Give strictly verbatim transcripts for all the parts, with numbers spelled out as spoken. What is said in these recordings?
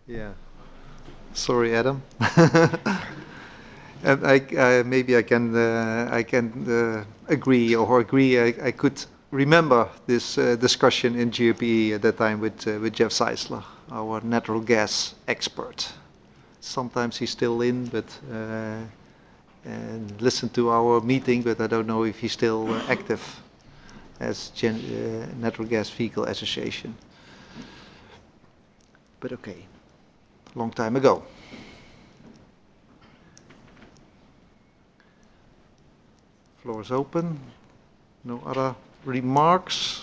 Yeah. Sorry, Adam. And I, uh, maybe I can uh, I can uh, agree or agree. I, I could remember this uh, discussion in G O P at that time with uh, with Jeff Zeisler, our natural gas expert. Sometimes he's still in, but uh, and listen to our meeting, but I don't know if he's still uh, active as Gen, uh, Natural Gas Vehicle Association. But okay, long time ago. Floor is open. No other remarks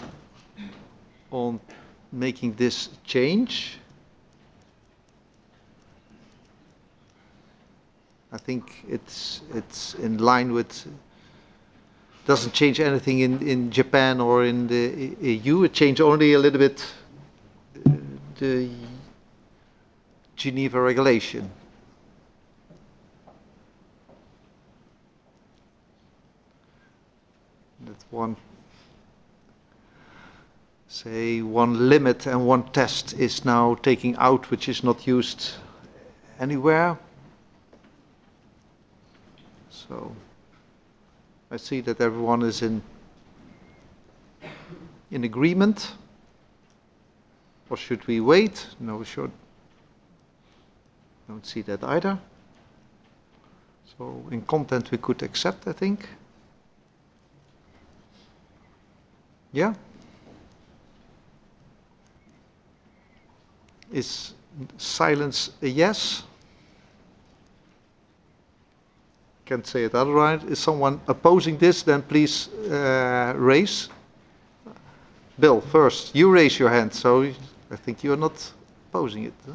on making this change? I think it's it's in line with, doesn't change anything in, in Japan or in the E U. It changed only a little bit uh, the Geneva regulation. That one, say, one limit and one test is now taking out, which is not used anywhere. So I see that everyone is in in agreement. Or should we wait? No, we should. Don't see that either. So in content we could accept, I think. Yeah. Is silence a yes? Can't say it otherwise. Is someone opposing this? Then please uh, raise. Bill, first, you raise your hand, so I think you're not opposing it. Huh?